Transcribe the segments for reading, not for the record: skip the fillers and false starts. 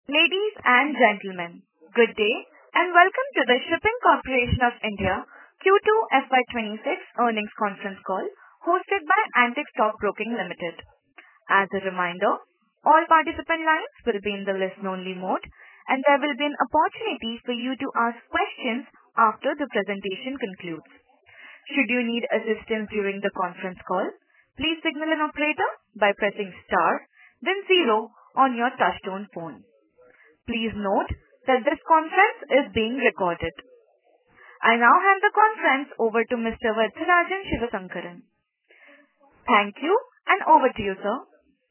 Ladies and gentlemen, good day and welcome to the Shipping Corporation of India Q2 FY26 earnings conference call hosted by Antique Stock Broking Limited. As a reminder, all participant lines will be in the listen-only mode, and there will be an opportunity for you to ask questions after the presentation concludes. Should you need assistance during the conference call, please signal an operator by pressing star, then zero on your touchtone phone. Please note that this conference is being recorded. I now hand the conference over to Mr. Varatharajan Sivasankaran. Thank you, and over to you, sir.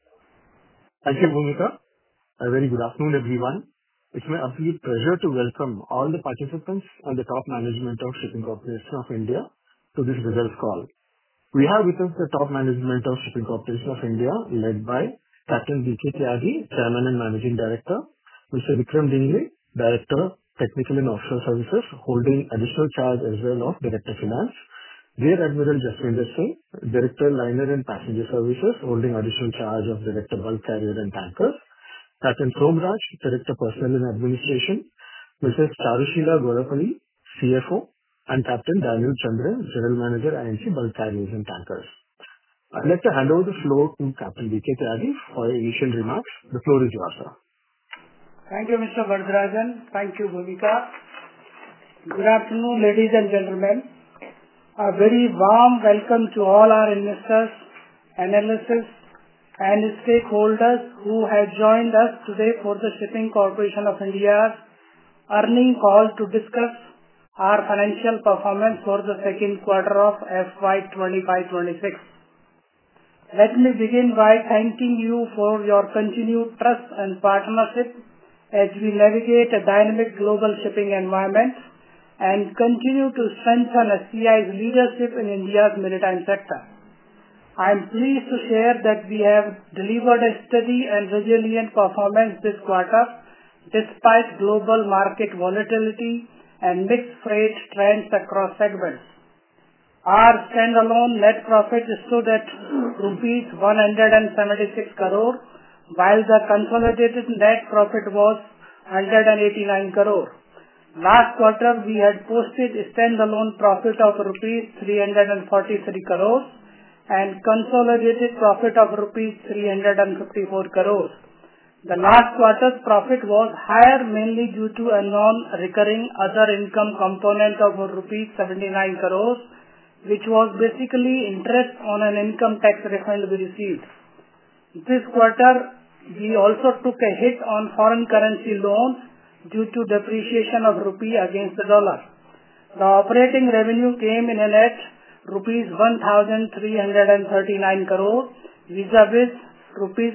Thank you, Bhumika. A very good afternoon, everyone. It's my absolute pleasure to welcome all the participants and the top management of Shipping Corporation of India to this results call. We have with us the top management of Shipping Corporation of India, led by Captain B.K. Tyagi, Chairman and Managing Director, Mr. Vikram Dingle, Director, Technical and Offshore Services, holding additional charge as well of Director Finance, Rear Admiral Jaswinder Singh, Director, Liner and Passenger Services, holding additional charge of Director, Bulk Carrier and Tankers, Captain Somraj, Director, Personnel and Administration, Mrs. Charushila Gorapalli, CFO, and Captain Daniel Chandran, General Manager, INC Bulk Carriers and Tankers. I'd like to hand over the floor to Captain B.K. Tyagi for initial remarks. The floor is yours, sir. Thank you, Mr. Varatharajan. Thank you, Bhumika. Good afternoon, ladies and gentlemen. A very warm welcome to all our investors, analysts, and stakeholders who have joined us today for the Shipping Corporation of India's earnings call to discuss our financial performance for the second quarter of FY 25-26. Let me begin by thanking you for your continued trust and partnership as we navigate a dynamic global shipping environment and continue to strengthen SCI's leadership in India's maritime sector. I am pleased to share that we have delivered a steady and resilient performance this quarter despite global market volatility and mixed freight trends across segments. Our standalone net profit stood at rupees 176 crore, while the consolidated net profit was 189 crore. Last quarter, we had posted a standalone profit of rupees 343 crore and consolidated profit of rupees 354 crore. The last quarter's profit was higher mainly due to a non-recurring other income component of rupees 79 crore, which was basically interest on an income tax refund we received. This quarter, we also took a hit on foreign currency loans due to depreciation of rupee against the dollar. The operating revenue came in at rupees 1,339 crore vis-a-vis rupees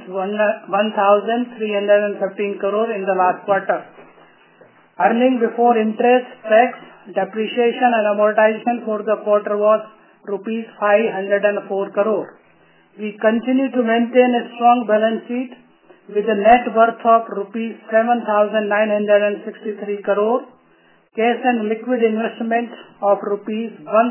1,315 crore in the last quarter. Earnings before interest, tax, depreciation and amortization for the quarter was rupees 504 crore. We continue to maintain a strong balance sheet with a net worth of rupees 7,963 crore, cash and liquid investments of rupees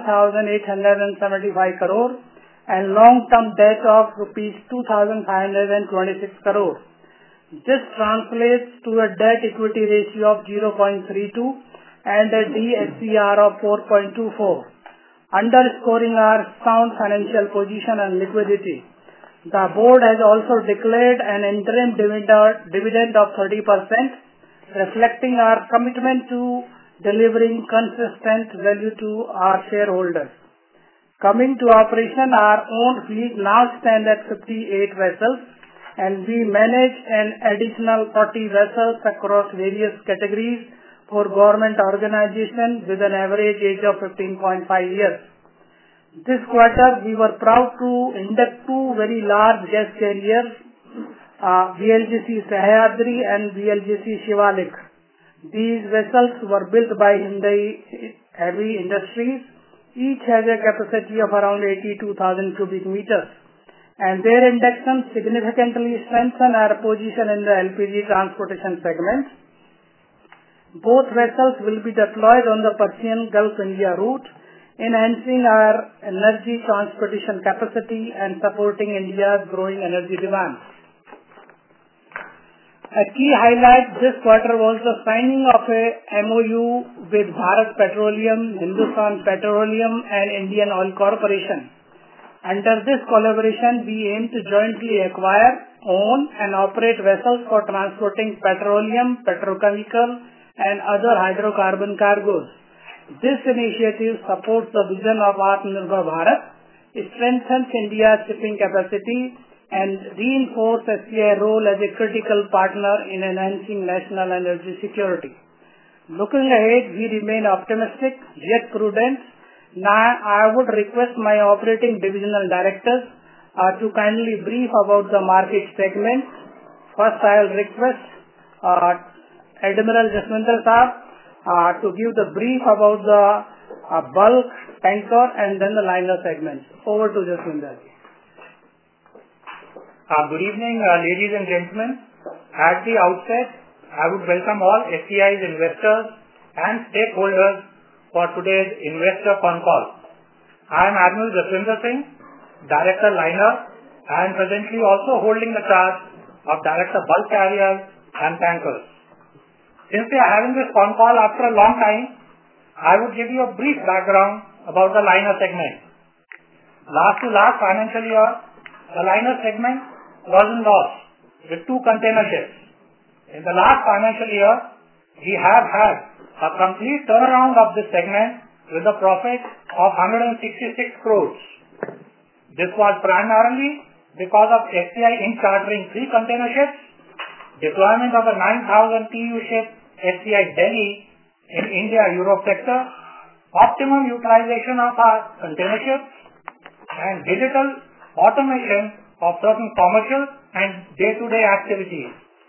1,875 crore, and long-term debt of rupees 2,526 crore. This translates to a debt-equity ratio of 0.32 and a DSCR of 4.24, underscoring our sound financial position and liquidity. The board has also declared an interim dividend of 30%, reflecting our commitment to delivering consistent value to our shareholders. Coming to operation, our own fleet now stands at 58 vessels, and we manage an additional 40 vessels across various categories for government organizations with an average age of 15.5 years. This quarter, we were proud to induct two very large gas carriers, VLGC Sahyadri and VLGC Shivalik. These vessels were built by Hyundai Heavy Industries. Each has a capacity of around 82,000 cubic meters, and their induction significantly strengthened our position in the LPG transportation segment. Both vessels will be deployed on the Persian Gulf India route, enhancing our energy transportation capacity and supporting India's growing energy demand. A key highlight this quarter was the signing of a MOU with Bharat Petroleum, Hindustan Petroleum and Indian Oil Corporation. Under this collaboration, we aim to jointly acquire, own and operate vessels for transporting petroleum, petrochemical and other hydrocarbon cargoes. This initiative supports the vision of Atmanirbhar Bharat, strengthens India's shipping capacity and reinforce SBI's role as a critical partner in enhancing national energy security. Looking ahead, we remain optimistic yet prudent. Now, I would request my operating divisional directors to kindly brief about the market segment. First, I will request Admiral Jaswinder Saab to give the brief about the bulk, tanker and then the liner segments. Over to Jaswinder. Good evening, ladies and gentlemen. At the outset, I would welcome all SBI's investors and stakeholders for today's investor con call. I am Admiral Jaswinder Singh, Director Liner, and presently also holding the charge of Director Bulk Carriers and Tankers. Since we are having this con call after a long time, I would give you a brief background about the liner segment. Last financial year, the liner segment was in loss with 2 container ships. In the last financial year, we have had a complete turnaround of this segment with a profit of 166 crores. This was primarily because of SBI in chartering 3 container ships, deployment of a 9,000 TEU ship SBI Delhi in India-Europe sector, optimum utilization of our container ships, and digital automation of certain commercial and day-to-day activities.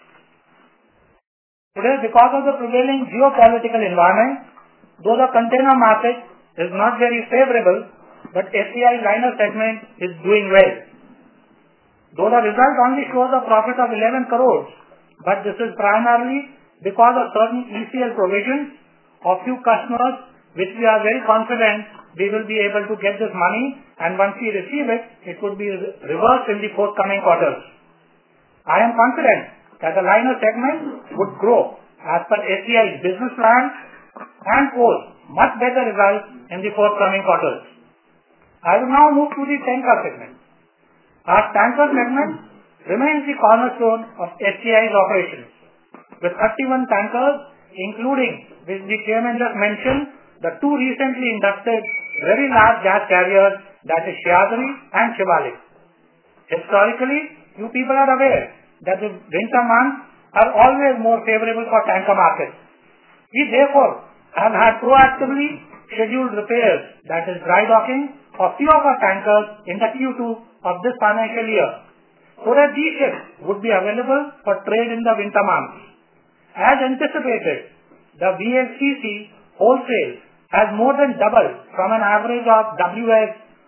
Today, because of the prevailing geopolitical environment, though the container market is not very favorable, but SBI liner segment is doing well. Though the result only shows a profit of 11 crores, but this is primarily because of certain ECL provisions of few customers, which we are very confident we will be able to get this money, and once we receive it, it would be reversed in the forthcoming quarters. I am confident that the liner segment would grow as per SBI's business plan and post much better results in the forthcoming quarters. I will now move to the tanker segment. Our tanker segment remains the cornerstone of SBI's operations, with 31 tankers, including, which the chairman just mentioned, the 2 recently inducted very large gas carriers, that is Shayadri and Shivalik. Historically, you people are aware that the winter months are always more favorable for tanker markets. We therefore have had proactively scheduled repairs, that is dry docking, of few of our tankers in the Q2 of this financial year, so that these ships would be available for trade in the winter months. As anticipated, the VLCC wholesale has more than doubled from an average of WS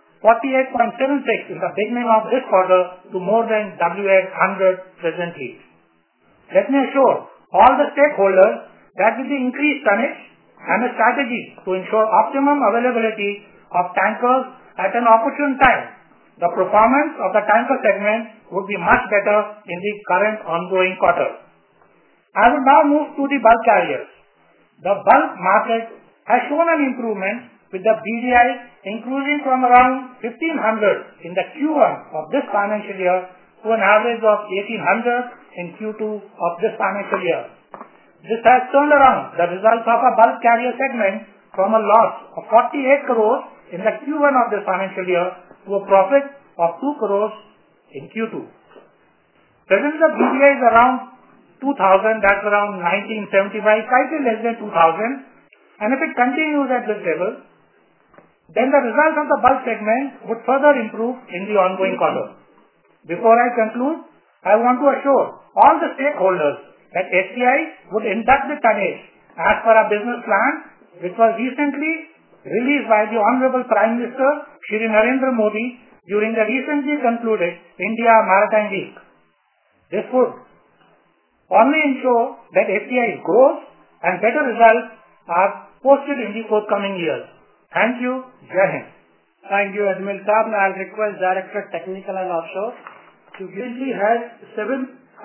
48.76 in the beginning of this quarter to more than WS 100 presently. Let me assure all the stakeholders that with the increased tonnage and a strategy to ensure optimum availability of tankers at an opportune time, the performance of the tanker segment would be much better in the current ongoing quarter. I will now move to the bulk carriers. The bulk market has shown an improvement with the BDI increasing from around 1,500 in the Q1 of this financial year to an average of 1,800 in Q2 of this financial year. This has turned around the results of a bulk carrier segment from a loss of 48 crores in the Q1 of this financial year to a profit of 2 crores in Q2. Presently, the BDI is around 2,000, that's around 1975, slightly less than 2,000. And if it continues at this level, then the results of the bulk segment would further improve in the ongoing quarter. Before I conclude, I want to assure all the stakeholders that SBI would induct the tonnage as per our business plan, which was recently released by the Honorable Prime Minister Shri Narendra Modi during the recently concluded India Maritime Week. This would only ensure that SBI grows and better results are posted in the forthcoming years. Thank you. Jai Hind. Thank you, Admiral Saab. Now I'll request Director Technical and Offshore to recently had 7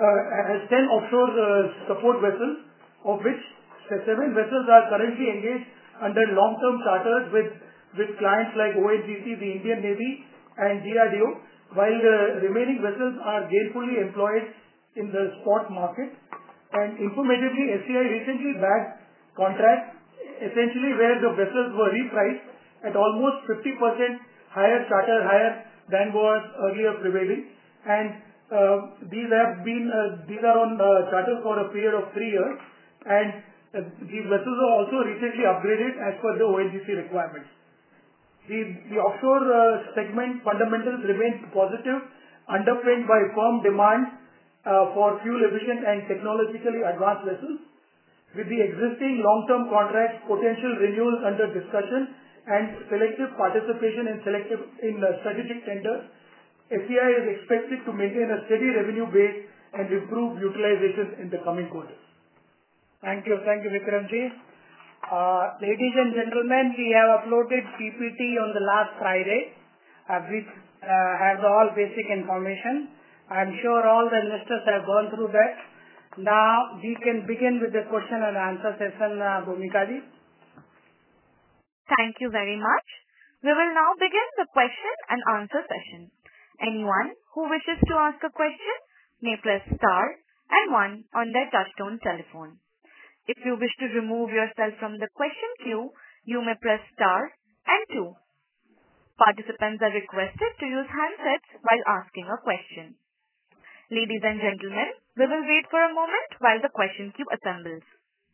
has 10 offshore support vessels, of which 7 vessels are currently engaged under long-term charters with clients like ONGC, the Indian Navy, and DRDO, while the remaining vessels are gainfully employed in the spot market. And informatively, SCI recently bagged contracts essentially where the vessels were repriced at almost 50% higher charter hire than was earlier prevailing. And these are on charter for a period of 3 years. And these vessels are also recently upgraded as per the ONGC requirements. The offshore segment fundamentals remain positive, underpinned by firm demand for fuel-efficient and technologically advanced vessels. With the existing long-term contracts, potential renewals under discussion, and selective participation in strategic tenders, SCI is expected to maintain a steady revenue base and improve utilization in the coming quarters. Thank you, Vikramji. Ladies and gentlemen, we have uploaded PPT on the last Friday, which has all basic information. I am sure all the investors have gone through that. Now we can begin with the question and answer session, Bhumika ji. Thank you very much. We will now begin the question and answer session. Anyone who wishes to ask a question may press star and 1 on their touchtone telephone. If you wish to remove yourself from the question queue, you may press star and 2. Participants are requested to use handsets while asking a question. Ladies and gentlemen, we will wait for a moment while the question queue assembles.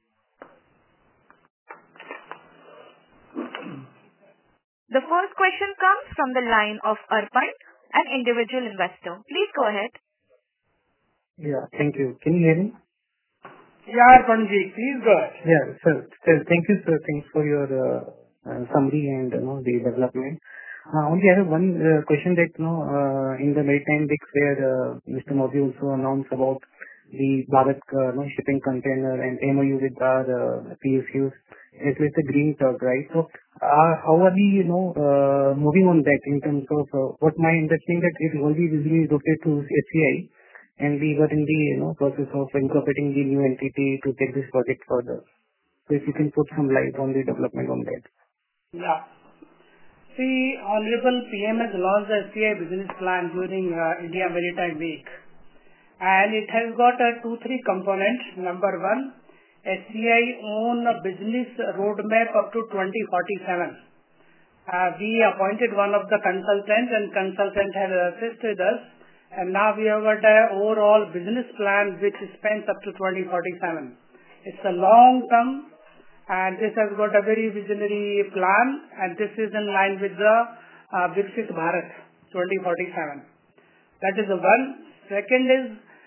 The first question comes from the line of Arpan, an individual investor. Please go ahead. Yeah, thank you. Can you hear me? Yeah, Arpan ji, please go ahead. Yeah, sir. Thank you, sir. Thanks for your summary and the development. Only I have one question that in the maritime week where Mr. Modi also announced about the Bharat shipping container and MOU with our PSUs as well as the green tug, right? So how are we moving on that in terms of what my understanding that it will be visually rotated to SCI and we were in the process of incorporating the new entity to take this project further. So if you can put some light on the development on that. Yeah. See, Honorable PM has launched the SCI business plan during India Maritime Week. And it has got 2-3 components. Number 1, SCI own a business roadmap up to 2047. We appointed one of the consultants and consultant has assisted us. And now we have got an overall business plan which spans up to 2047. It's a long term. And this has got a very visionary plan, and this is in line with the Viksit Bharat 2047. That is the one. Second is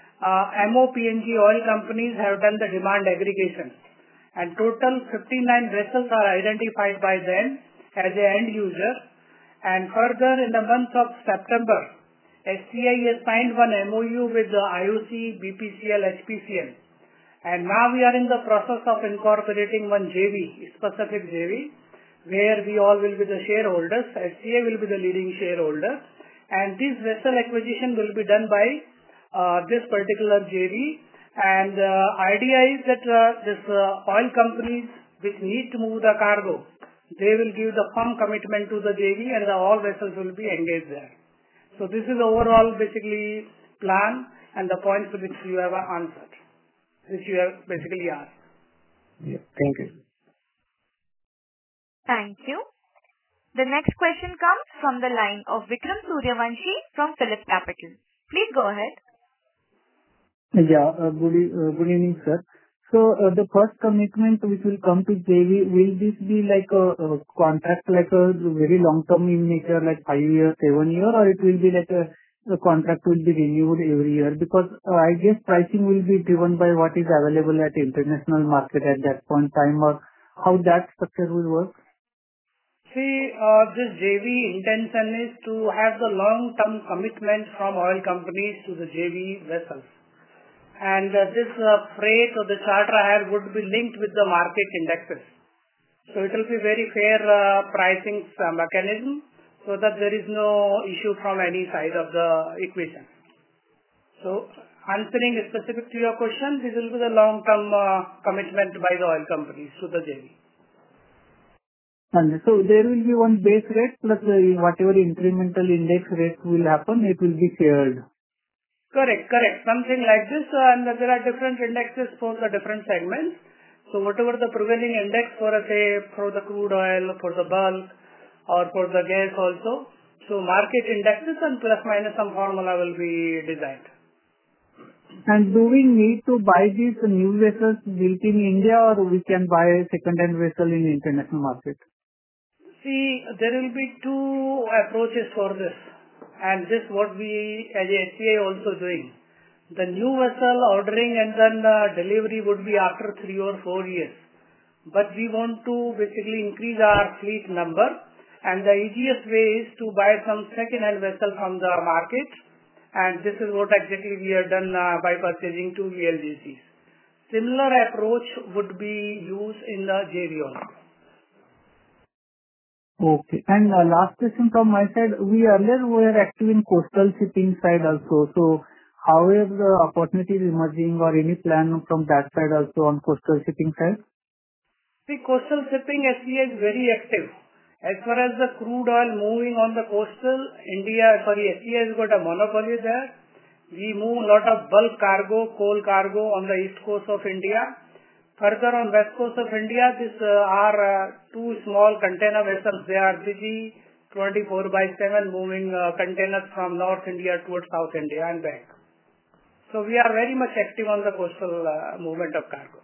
MOPNG oil companies have done the demand aggregation, and total 59 vessels are identified by them as an end user. And further, in the month of September, SCI has signed one MOU with the IOC, BPCL, HPCL. And now we are in the process of incorporating one JV, specific JV, where we all will be the shareholders. SCI will be the leading shareholder. And this vessel acquisition will be done by this particular JV. And the idea is that this oil companies which need to move the cargo, they will give the firm commitment to the JV and all vessels will be engaged there. So this is the overall basically plan and the points which you have answered, which you have basically asked. Yeah, thank you. Thank you. The next question comes from the line of Vikram Suryavanshi from PhillipCapital. Please go ahead. Yeah, good evening, sir. So the first commitment which will come to JV, will this be like a contract, like a very long term in nature, like 5 years, 7 years, or it will be like the contract will be renewed every year? Because I guess pricing will be driven by what is available at international market at that point in time, or how that structure will work? See, this JV intention is to have the long-term commitment from oil companies to the JV vessels. And this freight or the charter hire would be linked with the market indexes. So it will be very fair pricing mechanism so that there is no issue from any side of the equation. So answering specific to your question, this will be the long-term commitment by the oil companies to the JV. So there will be one base rate plus whatever incremental index rate will happen, it will be shared. Correct. Something like this, and there are different indexes for the different segments. So whatever the prevailing index for, say, for the crude oil, for the bulk, or for the gas also. So market indexes and plus minus some formula will be designed. And do we need to buy these new vessels built in India, or we can buy a second-hand vessel in international market? See, there will be two approaches for this, and this what we as a SCI also doing. The new vessel ordering and then delivery would be after 3 or 4 years. But we want to basically increase our fleet number, and the easiest way is to buy some second-hand vessel from the market, and this is what exactly we have done by purchasing 2 VLGCs. Similar approach would be used in the JV also. Okay. And last question from my side. We earlier were active in coastal shipping side also. So how are the opportunities emerging, or any plan from that side also on coastal shipping side? The coastal shipping SCI is very active. As far as the crude oil moving on the coastal, SCI has got a monopoly there. We move a lot of bulk cargo, coal cargo on the east coast of India. Further on west coast of India, these are two small container vessels. They are busy 24/7 moving containers from North India towards South India and back. So we are very much active on the coastal movement of cargo.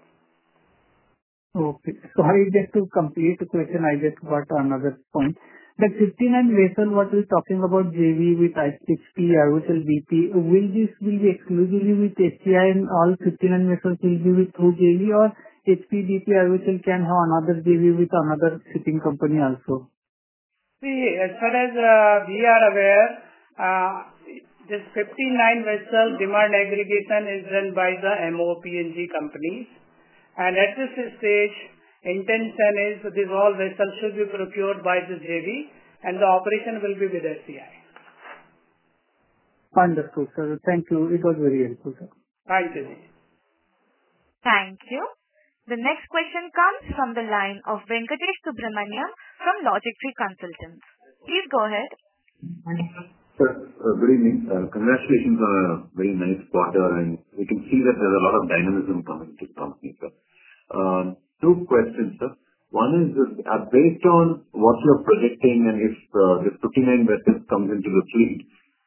Okay. Sorry, just to complete the question, I just got another point. That 59 vessel what we're talking about JV with HP, Arvitel BP, will this will be exclusively with SCI and all 59 vessels will be with through JV, or HP, BP, Arvitel can have another JV with another shipping company also? See, as far as we are aware, this 59 vessel demand aggregation is done by the MOPNG companies. And at this stage, intention is these all vessels should be procured by the JV, and the operation will be with SCI. Understood, sir. Thank you. It was very helpful, sir. Thank you. Thank you. The next question comes from the line of Venkatesh Subramaniam from Logic Tree Consultants. Please go ahead. Sir, good evening. Congratulations on a very nice quarter, and we can see that there's a lot of dynamism coming to the company, sir. Two questions, sir. One is, based on what you're projecting, and if the 59 vessels comes into the fleet,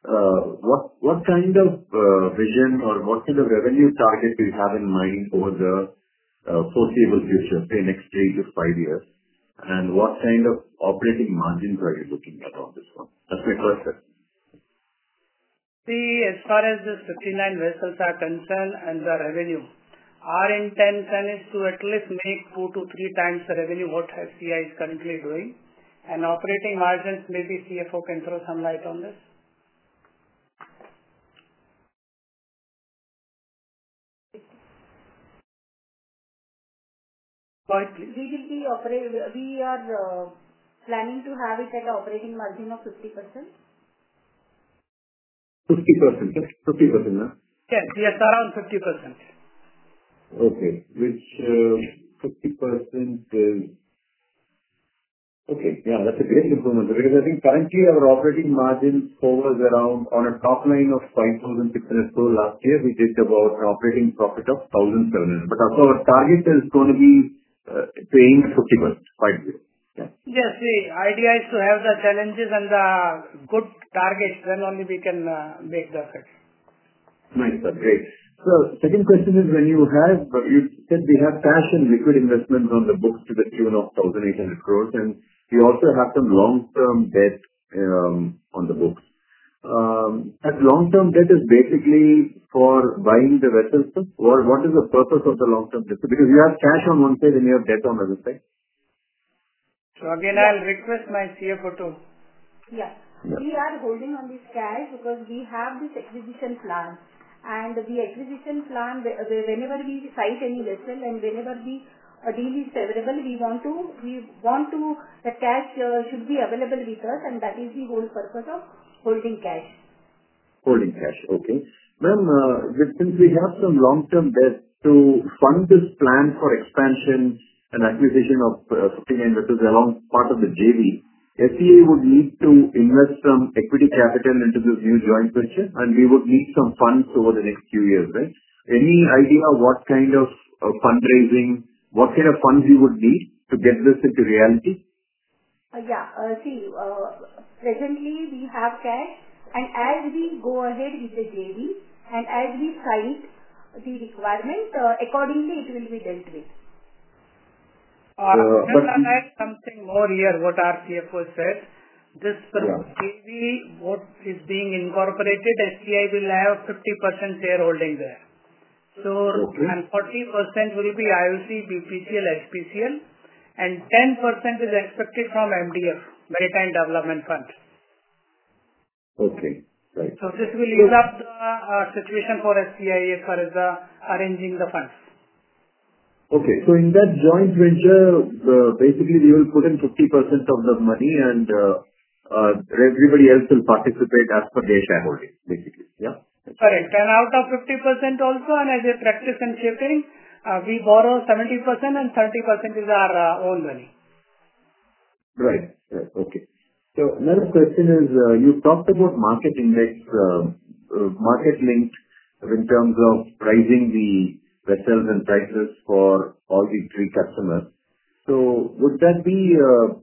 what kind of vision or what kind of revenue target do you have in mind over the foreseeable future, say next 3 to 5 years? And what kind of operating margins are you looking at on this one? That's my first question. See, as far as the 59 vessels are concerned and the revenue, our intention is to at least make 2 to 3 times the revenue what SCI is currently doing. And operating margins, maybe CFO can throw some light on this. Go ahead, please. We are planning to have it at an operating margin of 50%. 50%, yes? 50%, no? Yes, around 50%. Okay. Which 50% is... Okay, yeah, that's a great improvement, because I think currently our operating margin hovers around, on a top line of 5,600 crore last year, we did about an operating profit of 1,700. But our target is going to be paying 50%, 50. Yeah. Yes, the idea is to have the challenges and the good targets, then only we can make the effect. Nice, sir. Great. So, second question is, when you said we have cash and liquid investments on the books to the tune of 1,800 crores, and we also have some long-term debt on the books. That long-term debt is basically for buying the vessels, sir? Or what is the purpose of the long-term debt? Because you have cash on one side and you have debt on the other side. So again, I'll request my CFO to... Yeah. We are holding on this cash because we have this acquisition plan. And the acquisition plan, whenever we cite any vessel and whenever the deal is favorable, we want to the cash should be available with us, and that is the whole purpose of holding cash. Holding cash, okay. Ma'am, since we have some long-term debt to fund this plan for expansion and acquisition of 59 vessels along part of the JV, SCA would need to invest some equity capital into this new joint venture, and we would need some funds over the next few years, right? Any idea what kind of fundraising, what kind of funds you would need to get this into reality? Presently we have cash, and as we go ahead with the JV and as we cite the requirement, accordingly it will be dealt with. Can I add something more here, what our CFO said? This JV, what is being incorporated, SCI will have 50% shareholding there. And 40% will be IOC, BPCL, SPCL, and 10% is expected from MDF, Maritime Development Fund. Okay, right. So this will ease up the situation for SCI as far as arranging the funds. Okay, so in that joint venture, basically we will put in 50% of the money and everybody else will participate as per their shareholding, basically. Yeah? Correct. And out of 50% also, and as a practice in shipping, we borrow 70% and 30% is our own money. Right. Okay. So another question is, you talked about market index, market linked in terms of pricing the vessels and prices for all the three customers. So would that be,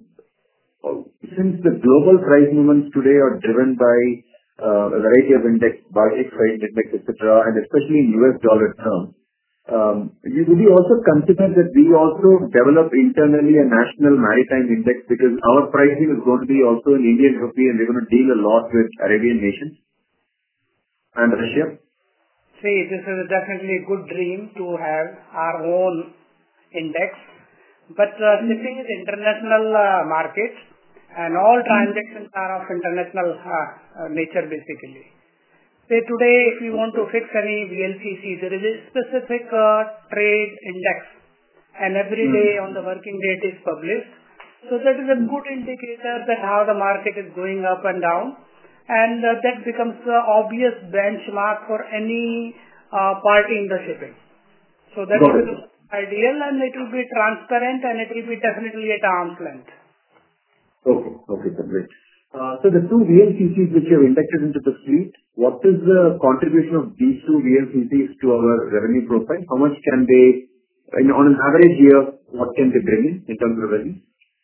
since the global price movements today are driven by a variety of index, Baltic Freight Index, etc., and especially in US dollar terms, would you also consider that we also develop internally a national maritime index, because our pricing is going to be also in Indian rupee and we're going to deal a lot with Arabian nations and Russia? See, this is definitely a good dream to have our own index, but shipping is international market and all transactions are of international nature basically. Say today if you want to fix any VLCC, there is a specific trade index and every day on the working date is published. So that is a good indicator that how the market is going up and down. And that becomes the obvious benchmark for any party in the shipping. So that is ideal, and it will be transparent and it will be definitely at arm's length. Okay, great. So the two VLCCs which you have inducted into the fleet, what is the contribution of these two VLCCs to our revenue profile? How much can they, on an average year, what can they bring in terms of revenue?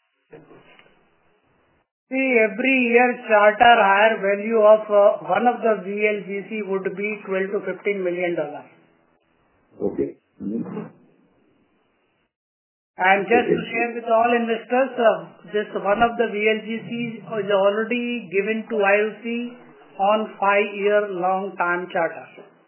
See, every year charter hire value of one of the VLGC would be $12 to $15 million. Okay. And just to share with all investors, this one of the VLGC is already given to IOC on 5-year long time charter.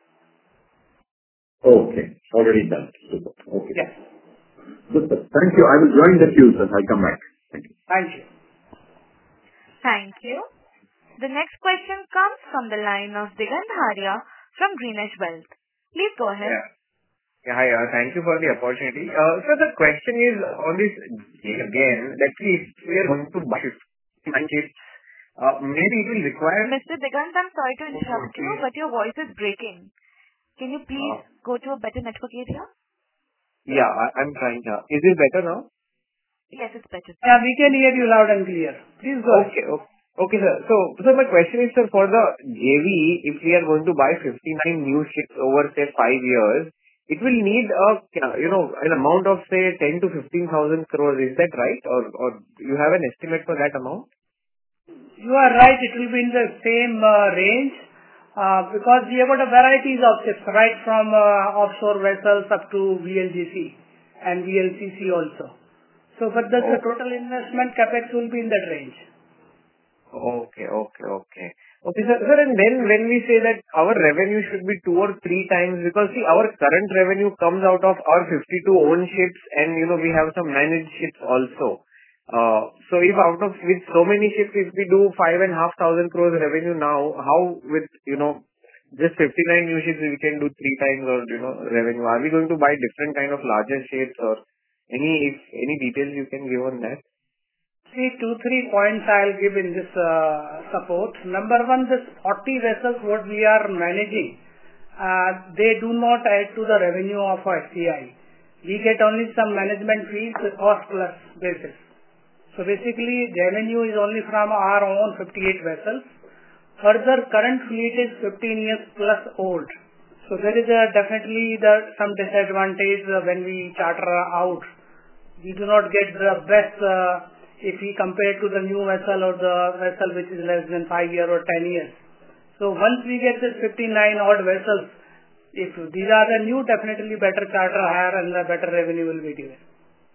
Okay, already done. Super. Okay. Yes. Good. Thank you. I will join the queue, sir. I'll come back. Thank you. Thank you. Thank you. The next question comes from the line of Digant Haria from Greenwich Wealth. Please go ahead. Hi, thank you for the opportunity. So the question is on this again, that if we are going to buy 59 ships, maybe it will require... Mr. Digant, I'm sorry to interrupt you, but your voice is breaking. Can you please go to a better network area? Yeah, I'm trying. Is it better now? Yes, it's better. Yeah, we can hear you loud and clear. Please go ahead. Okay, sir. So my question is, sir, for the JV, if we are going to buy 59 new ships over, say, 5 years, it will need an amount of, say, 10 to 15,000 crores. Is that right? Or you have an estimate for that amount? You are right. It will be in the same range because we have got a varieties of ships, right from offshore vessels up to VLGC and VLCC also. So, but the total investment capex will be in that range. Okay, sir. And then when we say that our revenue should be 2 or 3 times, because see, our current revenue comes out of our 52 own ships, and we have some managed ships also. So if with so many ships, if we do 5,500 crores revenue now, how with just 59 new ships we can do 3 times or revenue? Are we going to buy different kind of larger ships, or any details you can give on that? See, 2-3 points I'll give in this support. Number one, this 40 vessels what we are managing, they do not add to the revenue of SCI. We get only some management fees, cost plus basis. So basically, revenue is only from our own 58 vessels. Further, current fleet is 15 years plus old. So there is definitely some disadvantage when we charter out. We do not get the best if we compare to the new vessel or the vessel which is less than 5 years or 10 years. So once we get this 59 odd vessels, if these are the new, definitely better charter hire and the better revenue will be given.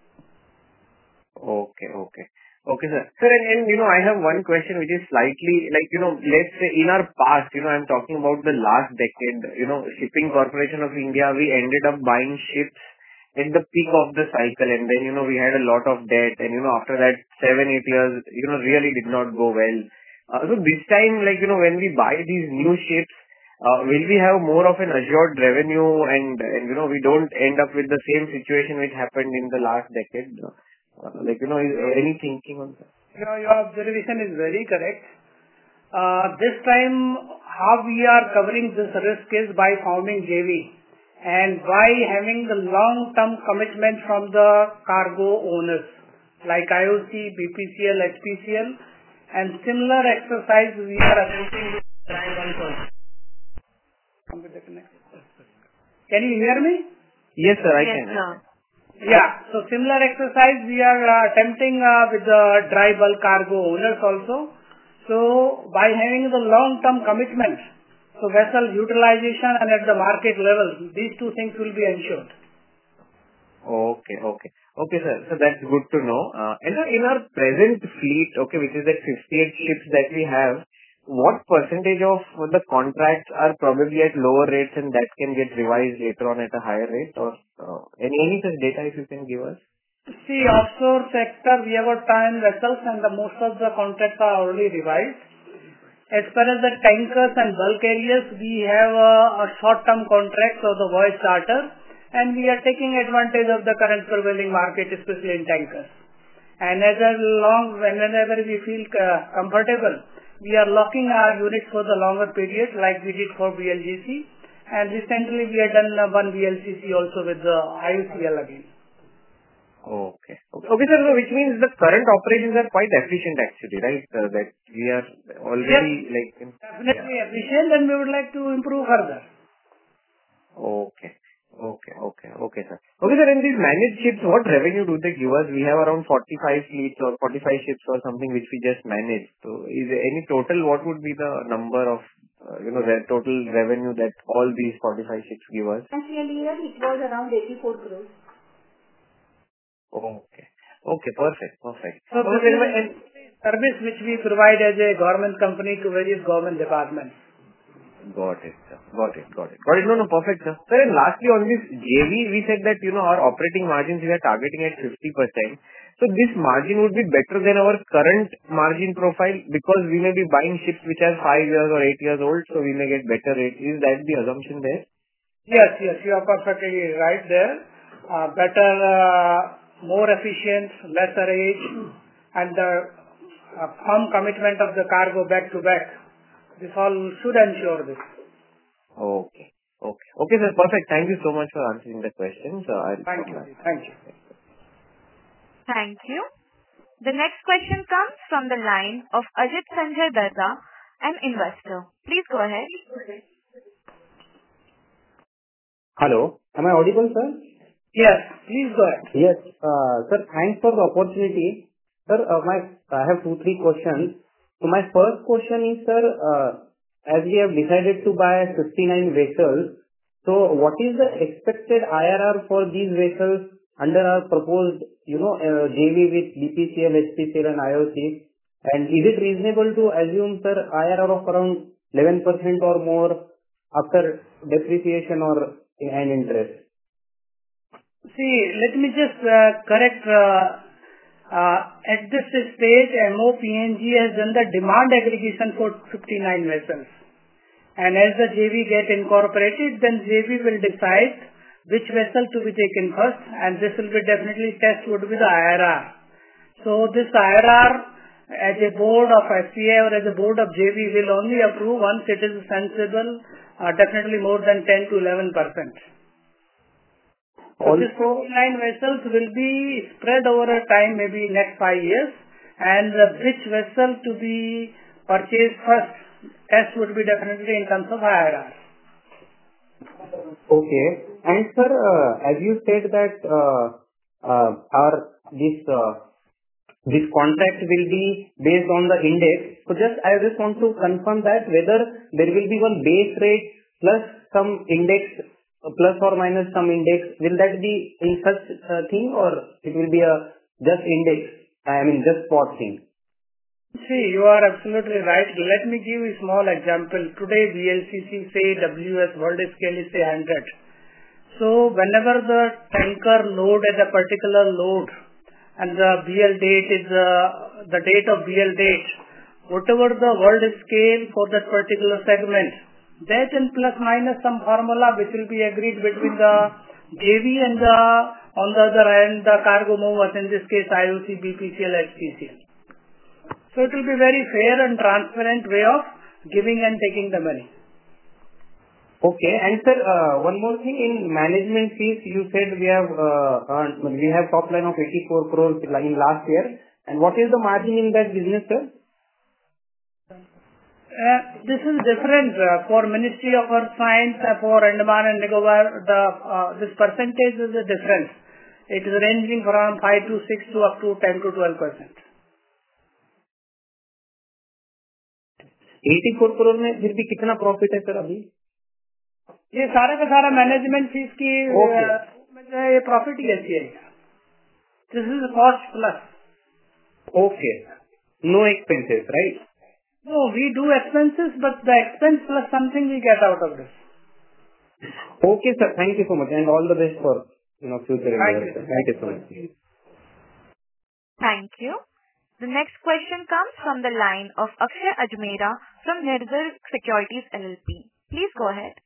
Okay, sir. Sir, and I have one question which is slightly like, let's say in our past, I'm talking about the last decade, Shipping Corporation of India, we ended up buying ships at the peak of the cycle, and then, we had a lot of debt, and, after that 7-8 years, really did not go well. So this time, like, when we buy these new ships, will we have more of an assured revenue and we don't end up with the same situation which happened in the last decade? Is any thinking on that? Your observation is very correct. This time, how we are covering this risk is by forming JV and by having the long-term commitment from the cargo owners like IOC, BPCL, HPCL, and similar exercise we are attempting with dry bulk. Can you hear me? Yes, sir, I can. Yeah. So similar exercise we are attempting with the dry bulk cargo owners also. So by having the long-term commitment, so vessel utilization and at the market level, these two things will be ensured. Okay, sir. So that's good to know. And sir, in our present fleet, which is that 58 ships that we have, what percentage of the contracts are probably at lower rates and that can get revised later on at a higher rate, or any such data if you can give us? See, offshore sector, we have got 10 vessels and most of the contracts are already revised. As far as the tankers and bulk areas, we have a short-term contract or the voyage charter, and we are taking advantage of the current prevailing market, especially in tankers. And whenever we feel comfortable, we are locking our units for the longer period, like we did for BLGC, and recently we have done one BLCC also with the IOCL again. Okay, sir. So which means the current operations are quite efficient, actually, right? That we are already definitely efficient, and we would like to improve further. Okay, sir. Okay, sir. And these managed ships, what revenue do they give us? We have around 45 fleets or 45 ships or something which we just manage. So is there any total, what would be the number of, the total revenue that all these 45 ships give us? Actually, it was around 84 crores. Okay, perfect. So this is a service which we provide as a government company to various government departments. Got it, sir. Got it. No, perfect, sir. Sir, and lastly on this JV, we said that, our operating margins we are targeting at 50%. So this margin would be better than our current margin profile because we may be buying ships which are 5 years or 8 years old, so we may get better rates. Is that the assumption there? Yes, you are perfectly right there. Better, more efficient, lesser age, and the firm commitment of the cargo back to back. This all should ensure this. Okay, sir. Perfect. Thank you so much for answering the questions. Thank you. Thank you. The next question comes from the line of Ajit Sanjay Datta, an investor. Please go ahead. Hello. Am I audible, sir? Yes, please go ahead. Yes. Sir, thanks for the opportunity. Sir, I have 2-3 questions. So my first question is, sir, as we have decided to buy 59 vessels, so what is the expected IRR for these vessels under our proposed, JV with BPCL, HPCL and IOC? And is it reasonable to assume, sir, IRR of around 11% or more after depreciation and interest? See, let me just correct. At this stage, MOPNG has done the demand aggregation for 59 vessels. And as the JV get incorporated, then JV will decide which vessel to be taken first, and this will be definitely would be the IRR. So this IRR, as a board of SCA or as a board of JV, will only approve once it is sensible definitely more than 10 to 11%. So these 49 vessels will be spread over a time, maybe next 5 years, and which vessel to be purchased first, test would be definitely in terms of IRR. Okay. And sir, as you said that this contract will be based on the index. So I just want to confirm that whether there will be one base rate plus some index, plus or minus some index. Will that be in such thing, or it will be a just index? I mean just spot thing. See, you are absolutely right. Let me give a small example. Today VLCC say WS world scale is say 100. So whenever the tanker load at a particular load and the BL date is the date of BL date, whatever the world scale for that particular segment, that and plus minus some formula which will be agreed between the JV and on the other hand the cargo movers, in this case IOC, BPCL, HPCL. So it will be very fair and transparent way of giving and taking the money. Okay. And sir, one more thing, in management fees, you said we have top line of 84 crores in last year. And what is the margin in that business, sir? This is different for Ministry of Earth Science, for Andaman and Nicobar. This percentage is different. It is ranging from 5 to 6 to up to 10 to 12%. 84 crore में फिर भी कितना profit है sir अभी? ये सारा का सारा मैनेजमेंट फीस की ये प्रॉफिट ही ऐसी है. This is cost plus. Okay. No expenses, right? No, we do expenses, but the expense plus something we get out of this. Okay, sir. Thank you so much, and all the best for future endeavors. Thank you so much. Thank you. The next question comes from the line of Akshay Ajmera from Nirzar Securities LLP. Please go ahead.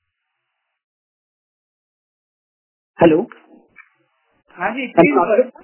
Hello. हाँ जी, please.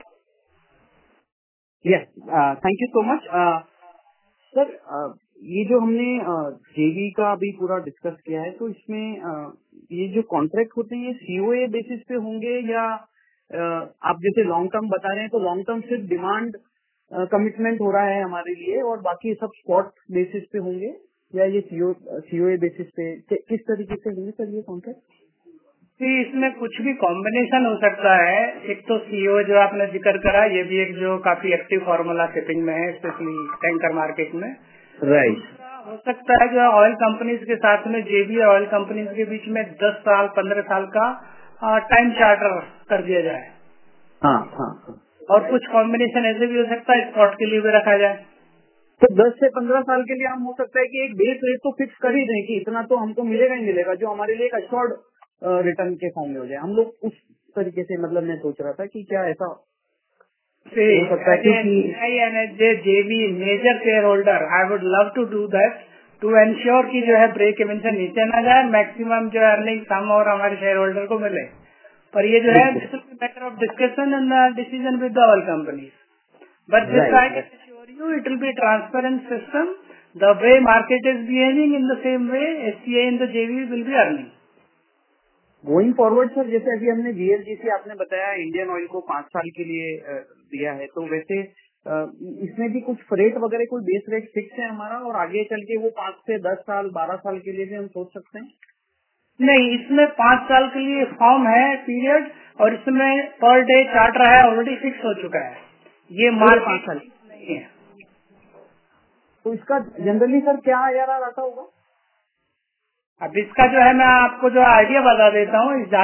Yes. Thank you so much. Sir, ये जो हमने जेवी का अभी पूरा discuss किया है, तो इसमें ये जो कॉन्ट्रैक्ट होते हैं ये सीओए बेसिस पे होंगे या आप जैसे लॉन्ग टर्म बता रहे हैं तो लॉन्ग टर्म सिर्फ डिमांड कमिटमेंट हो रहा है हमारे लिए और बाकी सब स्पॉट बेसिस पे होंगे या ये सीओए बेसिस पे किस तरीके से होंगे सर ये कॉन्ट्रैक्ट? इसमें कुछ भी कॉम्बिनेशन हो सकता है. एक तो सीओ जो आपने जिक्र करा, ये भी एक जो काफी एक्टिव फॉर्मूला शिपिंग में है, स्पेशली टैंकर मार्केट में. राइट. हो सकता है जो ऑयल कंपनीज के साथ में जेवी ऑयल कंपनीज के बीच में 10 साल 15 साल का टाइम चार्टर कर दिया जाए. हाँ हाँ. और कुछ कॉम्बिनेशन ऐसे भी हो सकता है स्पॉट के लिए भी रखा जाए. तो 10 से 15 साल के लिए हम हो सकता है कि एक बेस रेट तो फिक्स कर ही दें कि इतना तो हमको मिलेगा ही मिलेगा, जो हमारे लिए एक अश्योर्ड रिटर्न के फॉर्म में हो जाए. हम लोग उस तरीके से मतलब मैं सोच रहा था कि क्या ऐसा हो सकता है कि JV major shareholder I would love to do that to ensure कि जो है ब्रेक इवन से नीचे ना जाए, मैक्सिमम जो है अर्निंग हम और हमारे शेयर होल्डर को मिले. पर ये जो है matter of discussion and decision with the oil companies. But this I can assure you it will be transparent system. The way market is behaving in the same way SCA in the JV will be earning. Going forward sir, जैसे अभी हमने वीएलजीसी आपने बताया Indian oil को 5 साल के लिए दिया है, तो वैसे इसमें भी कुछ रेट वगैरह कोई बेस रेट फिक्स है हमारा और आगे चल के वो 5 से 10 साल 12 साल के लिए भी हम सोच सकते हैं? नहीं, इसमें 5 साल के लिए फॉर्म है पीरियड और इसमें पर डे चार्टर है ऑलरेडी फिक्स हो चुका है. ये मार्च 5 साल नहीं है. तो इसका जनरली सर क्या आईआरआर आता होगा? अब इसका जो है मैं आपको जो आइडिया बता देता हूँ. इस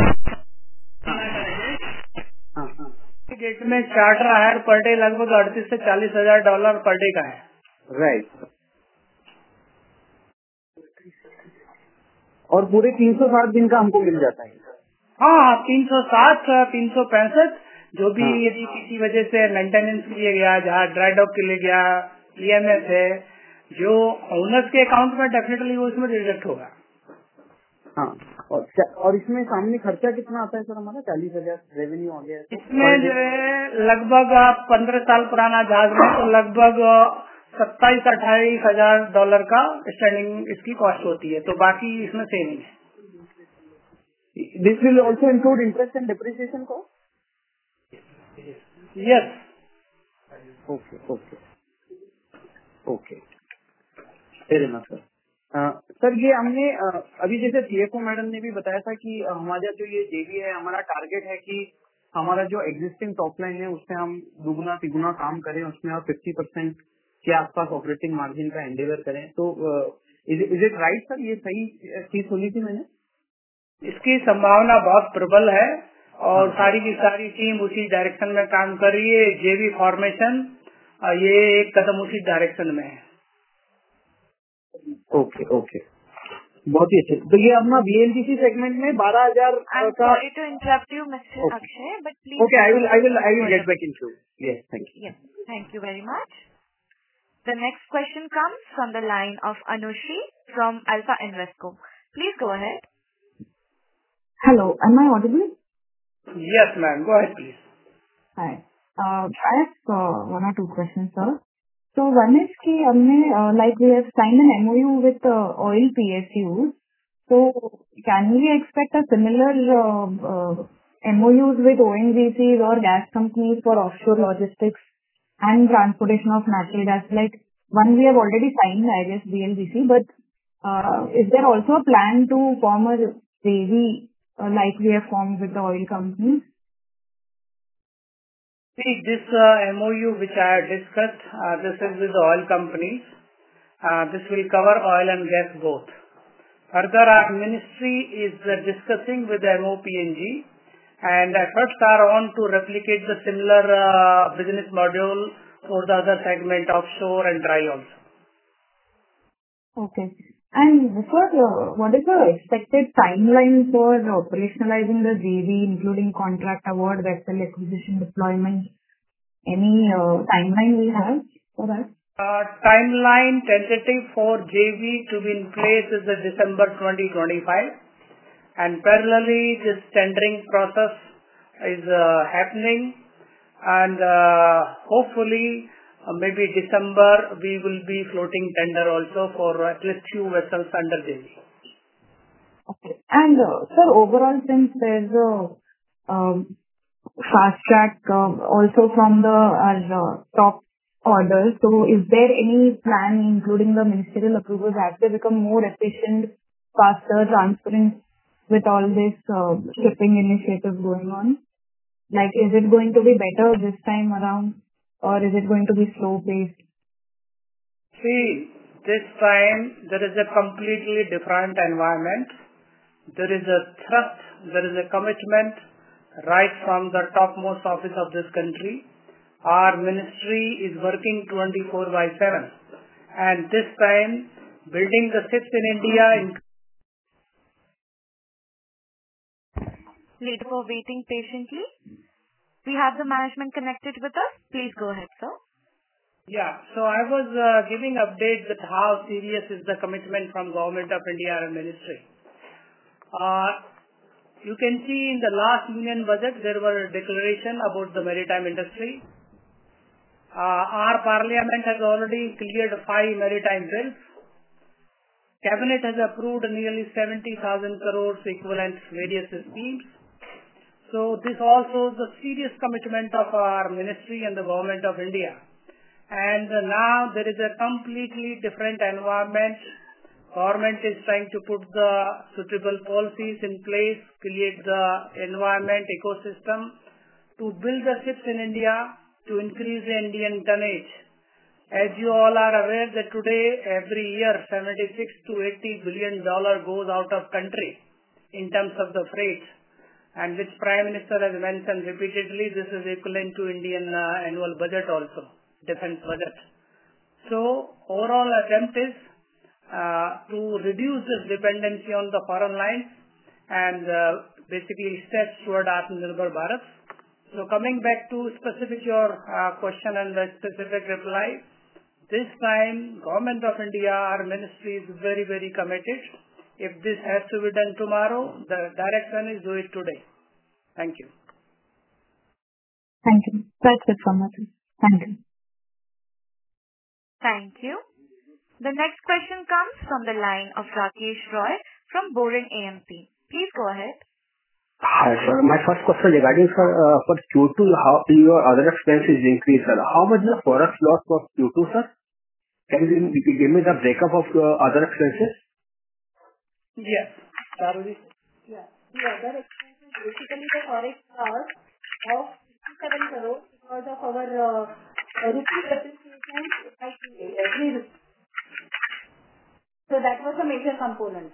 डेट में चार्टर हायर पर डे लगभग 38 से 40 हजार डॉलर पर डे का है. राइट. और पूरे 360 दिन का हमको मिल जाता है? हाँ, 360 365 जो भी यदि किसी वजह से मेंटेनेंस के लिए गया, जहाँ ड्राई डॉक के लिए गया, ईएमएस है, जो ओनर्स के अकाउंट में डेफिनेटली वो इसमें डिडक्ट होगा. हाँ. और इसमें सामने खर्चा कितना आता है सर हमारा? 40,000 रेवेन्यू आ गया. इसमें जो है लगभग 15 साल पुराना जहाज है तो लगभग $27,000-28,000 का स्टैंडिंग इसकी कॉस्ट होती है, तो बाकी इसमें सेम ही है। This will also include interest and depreciation cost? Yes. Okay. Fair enough, sir. Sir ये हमने अभी जैसे CFO मैडम ने भी बताया था कि हमारा जो ये JV है, हमारा टारगेट है कि हमारा जो एग्जिस्टिंग टॉप लाइन है उसमें हम दुगुना तिगुना काम करें, उसमें आप 50% के आसपास ऑपरेटिंग मार्जिन का एंडेवर करें। तो इज इट राइट सर? ये सही चीज सुनी थी मैंने? इसकी संभावना बहुत प्रबल है और सारी की सारी टीम उसी डायरेक्शन में काम कर रही है। JV फॉर्मेशन ये एक कदम उसी डायरेक्शन में है। ओके, बहुत ही अच्छे। तो ये अपना BLDC सेगमेंट में 12,000 I'm का। sorry to interrupt you, Mr. Akshay, but please. Okay, I will get back into it. Yes, thank you. Yes, thank you very much. The next question comes from the line of Anushri from Alpha Invesco. Please go ahead. Hello, am I audible? Yes, ma'am. Go ahead, please. Hi. I have one or two questions, sir. So one is कि हमने like we have signed an MOU with oil PSUs. So can we expect a similar MOUs with ONGCs or gas companies for offshore logistics and transportation of natural gas? Like one we have already signed, I guess, BLDC, but is there also a plan to form a JV like we have formed with the oil companies? See, this MOU which I have discussed, this is with the oil companies. This will cover oil and gas both. Further, our ministry is discussing with the MOPNG and efforts are on to replicate the similar business model for the other segment, offshore and dry also. Okay. And sir, what is the expected timeline for operationalizing the JV, including contract award, vessel acquisition, deployment? Any timeline we have for that? Timeline tentative for JV to be in place is the December 2025, and parallelly this tendering process is happening, and hopefully maybe December we will be floating tender also for at least few vessels under JV. Okay. And sir, overall, since there's a fast track also from the top orders, so is there any plan, including the ministerial approvals, as they become more efficient, faster, transparent with all this shipping initiative going on? Like, is it going to be better this time around, or is it going to be slow paced? See, this time there is a completely different environment. There is a thrust, there is a commitment right from the topmost office of this country. Our ministry is working 24/7, and this time building the ships in India. Later for waiting patiently. We have the management connected with us. Please go ahead, sir. Yeah, so I was giving updates that how serious is the commitment from Government of India and Ministry. You can see in the last Union Budget there were a declaration about the maritime industry. Our Parliament has already cleared 5 maritime bills. Cabinet has approved nearly 70,000 crores equivalent various schemes. So this all shows the serious commitment of our ministry and the Government of India. And now there is a completely different environment. Government is trying to put the suitable policies in place, create the environment ecosystem to build the ships in India, to increase the Indian tonnage. As you all are aware that today every year $76 to $80 billion goes out of country in terms of the freight, and which Prime Minister has mentioned repeatedly, this is equivalent to Indian annual budget also, defense budget. So overall attempt is to reduce this dependency on the foreign lines and basically steps toward Atmanirbhar Bharat. So coming back to specific your question and the specific reply, this time Government of India, our ministry is very, very committed. If this has to be done tomorrow, the direction is do it today. Thank you. Thank you. That's it from us. Thank you. Thank you. The next question comes from the line of Rakesh Roy from Boring AMC. Please go ahead. Hi, sir. My first question regarding, sir, for Q2, how your other expenses increased, sir. How much is the forex loss for Q2, sir? Can you give me the breakup of other expenses? Yes. Charuli? Yeah. The other expenses, basically the forex loss of 57 crores because of our rupee depreciation every rupee. So that was a major component.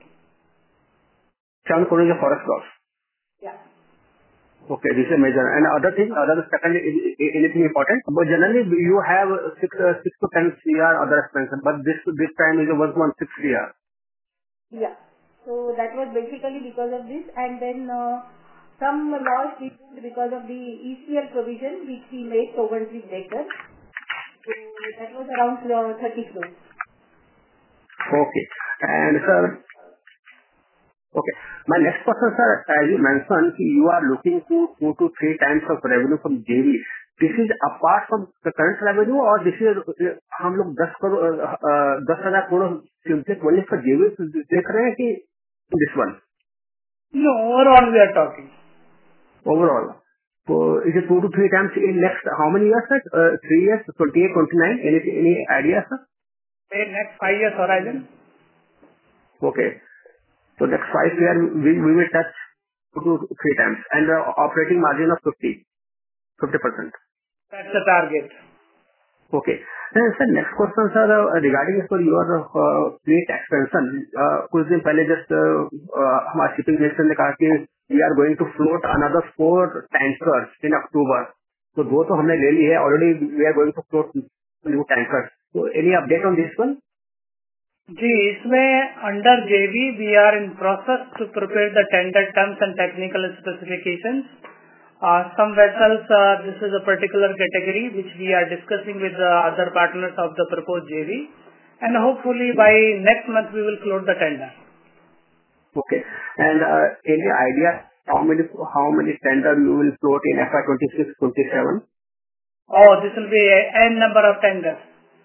7 crores is the forex loss. Yeah. Okay, this is major. And other thing, second, anything important? But generally, you have 6 to 10 CR other expenses, but this time is 1.6 CR. Yeah. So that was basically because of this, and then some loss we took because of the ECL provision which we made towards the debtor. So that was around 30 crores. Okay. And sir, okay. My next question, sir, as you mentioned, you are looking to 2 to 3 times of revenue from JV. This is apart from the current revenue, or this is हम लोग 10,000 crore simply only for JV देख रहे हैं कि this one? No, overall we are talking. Overall. So is it 2 to 3 times in next how many years, sir? 3 years, 28, 29? Any idea, sir? In next 5 years horizon. Okay. So next 5 years we will touch 2 to 3 times, and the operating margin of 50%. That's the target. Okay. Sir, next question, sir, regarding for your fleet expansion. कुछ दिन पहले just हमारे shipping minister ने कहा कि we are going to float another 4 tankers in October. तो 2 तो हमने ले ली है already. We are going to float new tankers. So any update on this one? जी, इसमें under JV we are in process to prepare the tender terms and technical specifications. Some vessels, this is a particular category which we are discussing with the other partners of the proposed JV, and hopefully by next month we will close the tender. Okay. And any idea how many tender you will float in FY 26-27? Oh, this will be n number of tenders.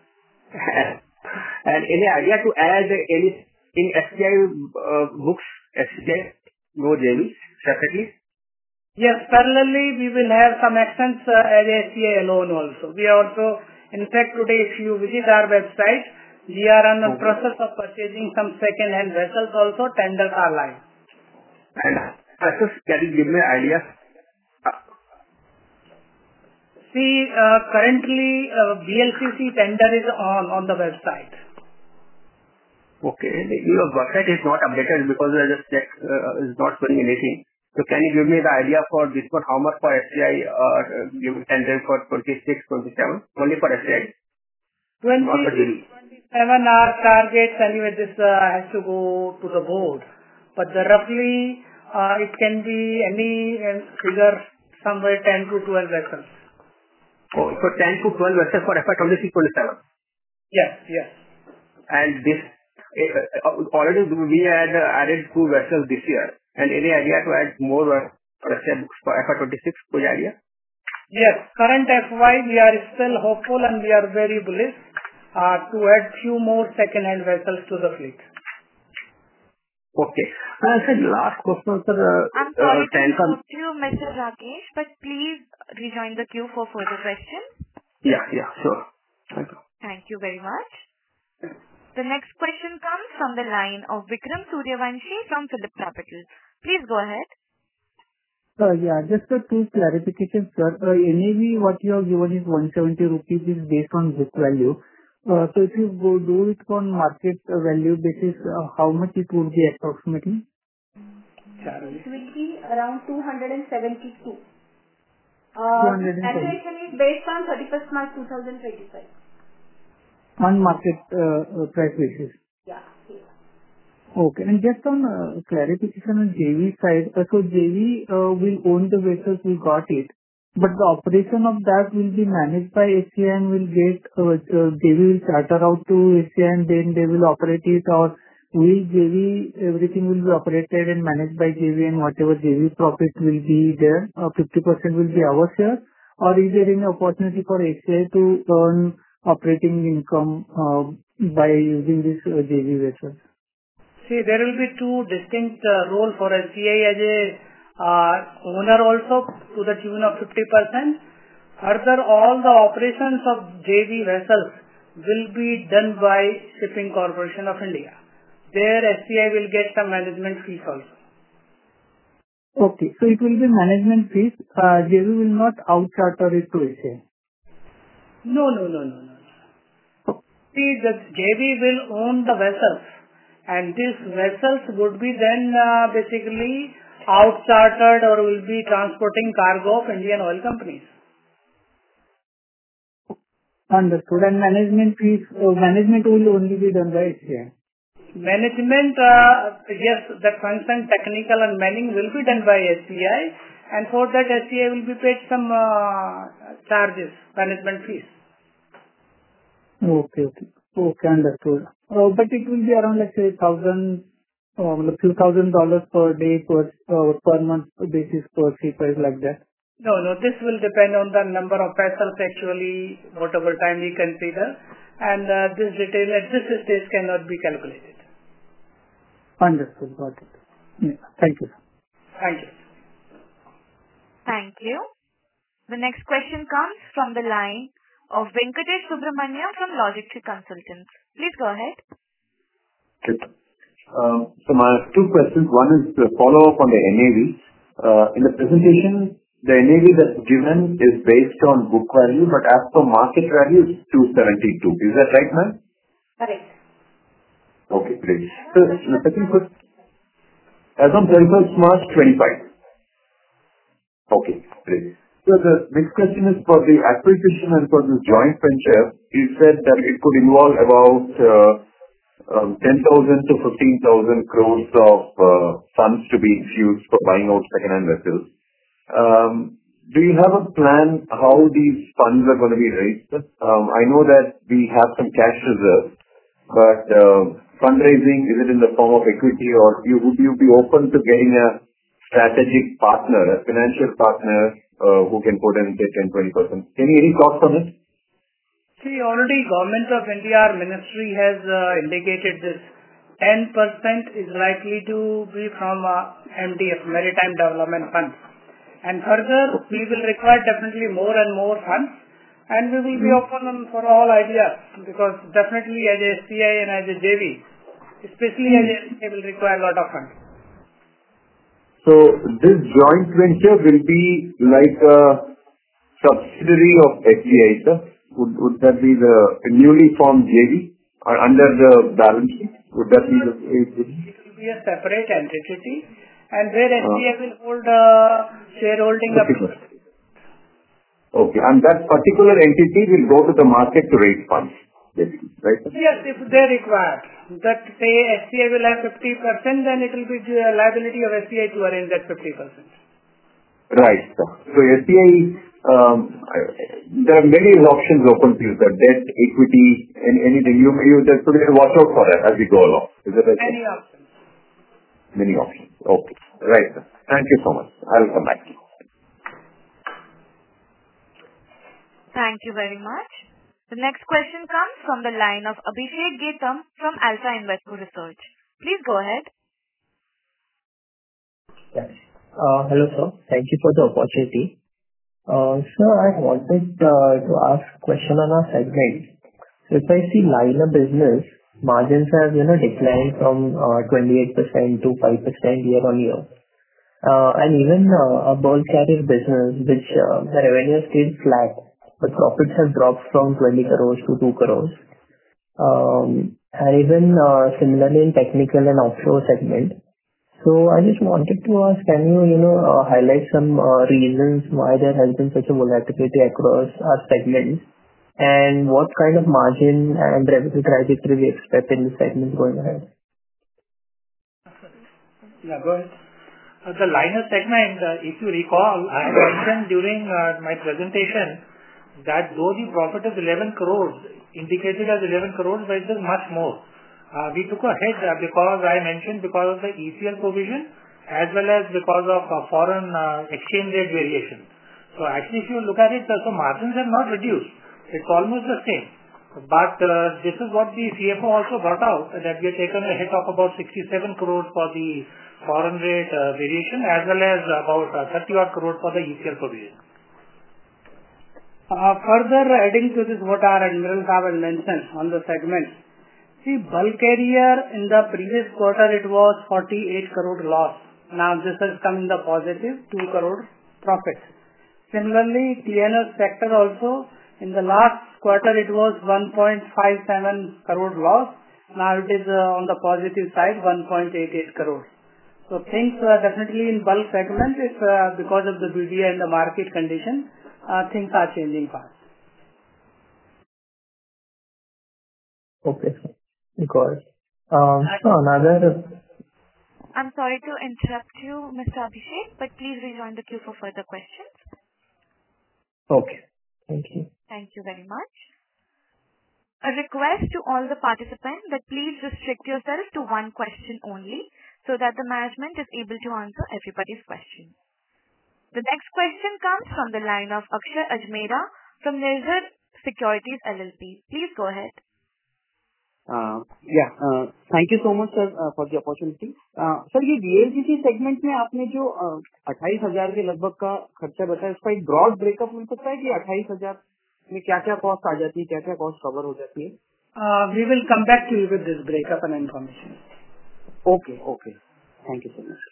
And any idea to add any in SCI books, SCI, no JV separately? Yes, parallelly we will have some actions as SCI alone also. We are also, in fact today if you visit our website, we are on the process of purchasing some second hand vessels also, tenders are live. And can you give me an idea? See, currently BLCC tender is on the website. Okay, your website is not updated because I just checked, is not showing anything. So can you give me the idea for this one, how much for SCI tender for 26-27? Only for SCI? 27 are targets, anyway this has to go to the board. But roughly it can be any figure somewhere 10 to 12 vessels. Oh, so 10 to 12 vessels for FY 26-27? Yes. And this, already we had added 2 vessels this year. And any idea to add more for FY 26? Any idea? Yes, current FY we are still hopeful and we are very bullish to add few more second hand vessels to the fleet. Okay. Sir, last question, sir. I'm sorry to interrupt you, Mr. Rakesh, but please rejoin the queue for further questions. Yeah, sure. Thank you. Thank you very much. The next question comes from the line of Vikram Suryavanshi from Phillip Capital. Please go ahead. Yeah, just 2 clarifications, sir. NAV, what you have given is 170 rupees is based on book value. So if you go do it on market value basis, how much it would be approximately? It will be around 272. 270. Calculation is based on 31st March 2025. On market price basis. Yeah. Okay. And just on clarification on JV side, so JV will own the vessels, we got it. But the operation of that will be managed by SCI and will get, JV will charter out to SCI and then they will operate it, or will JV, everything will be operated and managed by JV and whatever JV profit will be there, 50% will be our share, or is there any opportunity for SCI to earn operating income by using this JV vessels? See, there will be two distinct roles for SCI as a owner also to the tune of 50%. Further, all the operations of JV vessels will be done by Shipping Corporation of India. There SCI will get some management fees also. Okay, so it will be management fees. JV will not out-charter it to SCI. No. See, the JV will own the vessels, and these vessels would be then basically out-chartered or will be transporting cargo of Indian oil companies. Understood. And management fees, management will only be done by SCI. Management, yes, that function, technical and manning will be done by SCI, and for that SCI will be paid some charges, management fees. Okay, understood. But it will be around, let's say, few $1,000 per day per month basis per ship price like that. No, this will depend on the number of vessels actually, whatever time we consider, and this detail at this stage cannot be calculated. Understood. Got it. Yeah. Thank you. Thank you. Thank you. The next question comes from the line of Venkatesh Subramania from Logic3 Consultants. Please go ahead. Good. So my two questions. One is to follow up on the NAV. In the presentation, the NAV that's given is based on book value, but as per market value, it's 272. Is that right, ma'am? Correct. Okay, great. So the second question, as on 31st March 25. Okay, great. So the next question is for the acquisition and for the joint venture. You said that it could involve about 10,000 to 15,000 crores of funds to be infused for buying out second-hand vessels. Do you have a plan how these funds are going to be raised? I know that we have some cash reserves, but fundraising, is it in the form of equity, or would you be open to getting a strategic partner, a financial partner who can put in, say, 10-20%? Any thoughts on it? See, already Government of India, our ministry has indicated this 10% is likely to be from MDF, Maritime Development Fund. And further, we will require definitely more and more funds, and we will be open for all ideas, because definitely as a SCI and as a JV, especially as a SCI will require a lot of funds. So this joint venture will be like a subsidiary of SCI, sir? Would that be the newly formed JV or under the balance sheet? Would that be the case? It will be a separate entity, and where SCI will hold shareholding of. Okay, and that particular entity will go to the market to raise funds, basically, right? Yes, if they require. That say SCI will have 50%, then it will be the liability of SCI to arrange that 50%. Right, sir. So SCI, there are many options open to you, the debt, equity, and anything. You just have to watch out for that as we go along. Is that right? Many options. Many options. Okay. Right, sir. Thank you so much. I will come back to you. Thank you very much. The next question comes from the line of Abhishek Getam from Alpha Invesco Research. Please go ahead. Yes. Hello, sir. Thank you for the opportunity. Sir, I wanted to ask a question on our segment. So if I see liner business, margins have declined from 28% to 5% year on year. And even a bulk carrier business, which the revenue stayed flat, but profits have dropped from 20 crores to 2 crores. And even similarly in technical and offshore segment. So I just wanted to ask, can you highlight some reasons why there has been such a volatility across our segments, and what kind of margin and revenue trajectory we expect in this segment going ahead? Yeah, go ahead. The liner segment, if you recall, I mentioned during my presentation that though the profit is 11 crores, indicated as 11 crores, but it is much more. We took a hit because I mentioned because of the ECL provision as well as because of foreign exchange rate variation. So actually if you look at it, so margins have not reduced. It's almost the same. This is what the CFO also brought out, that we have taken a hit of about 67 crores for the foreign rate variation, as well as about 30 odd crores for the ECL provision. Further adding to this, what our Admiral Sahab had mentioned on the segment. See, bulk carrier in the previous quarter, it was 48 crore loss. Now this has come in the positive 2 crore profit. Similarly, TNS sector also, in the last quarter, it was 1.57 crore loss. Now it is on the positive side, 1.88 crore. So things definitely in bulk segment, it's because of the BDI and the market condition, things are changing fast. Okay, sir. Got it. Another... I'm sorry to interrupt you, Mr. Abhishek, but please rejoin the queue for further questions. Okay. Thank you. Thank you very much. A request to all the participants that please restrict yourself to one question only so that the management is able to answer everybody's question. The next question comes from the line of Akshay Ajmera from Nirzar Securities LLP. Please go ahead. Thank you so much, sir, for the opportunity. Sir, ये VLGC segment में आपने जो 28,000 के लगभग का खर्चा बताया, इसका एक broad breakup मिल सकता है कि 28,000 में क्या-क्या cost आ जाती है, क्या-क्या cost cover हो जाती है? We will come back to you with this breakup and information. Okay. Thank you so much.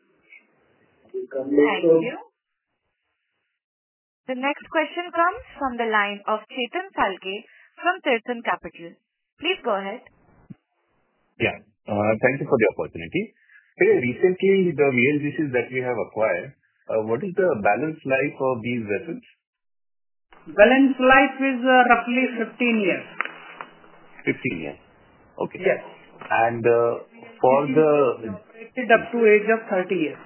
Thank you. The next question comes from the line of Chetan Phalke from Tirthan Capital. Please go ahead. Yeah. Thank you for the opportunity. Recently, the VLGCs that we have acquired, what is the balance life of these vessels? Balance life is roughly 15 years. 15 years. Okay. Yes. And for the... Operated up to age of 30 years.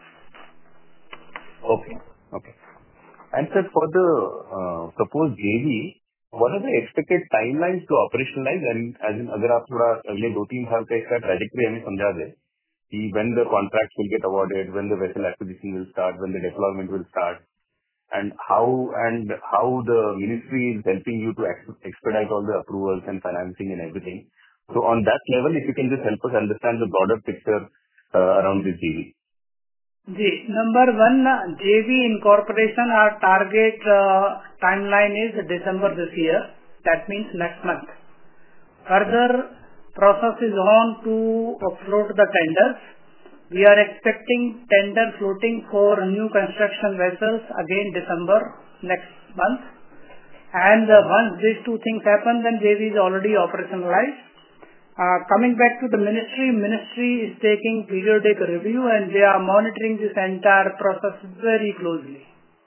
Okay. And sir, for the proposed JV, what are the expected timelines to operationalize? And as in, अगर आप थोड़ा अगले 2-3 साल का इसका trajectory हमें समझा दें कि when the contracts will get awarded, when the vessel acquisition will start, when the deployment will start, and how the ministry is helping you to expedite all the approvals and financing and everything. So on that level, if you can just help us understand the broader picture around this JV. Number one, JV incorporation, our target timeline is December this year. That means next month. Further process is on to float the tenders. We are expecting tender floating for new construction vessels again December next month. And once these two things happen, then JV is already operationalized. Coming back to the ministry is taking periodic review and they are monitoring this entire process very closely.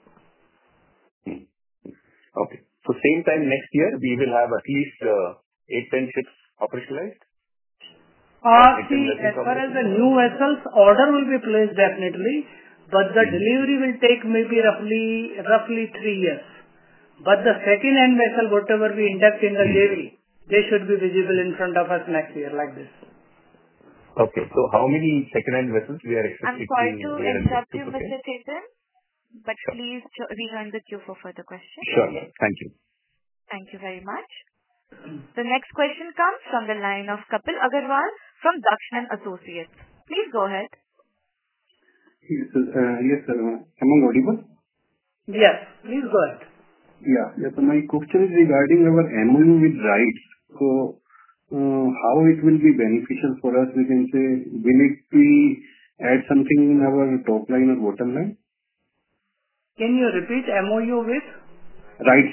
Okay. So same time next year, we will have at least 8-10 ships operationalized? See, as far as the new vessels, order will be placed definitely, but the delivery will take maybe roughly 3 years. But the second-hand vessel, whatever we induct in the JV, they should be visible in front of us next year like this. Okay. So how many second-hand vessels we are expecting? I'm sorry to interrupt you, Mr. Chetan, but please rejoin the queue for further questions. Sure. Thank you. Thank you very much. The next question comes from the line of Kapil Agarwal from Dakshan Associates. Please go ahead. Yes, sir. Am I audible? Yes, please go ahead. Yeah. So my question is regarding our MOU with RITES. So, how it will be beneficial for us? We can say, will it be add something in our top line or bottom line? Can you repeat MOU with? RITES.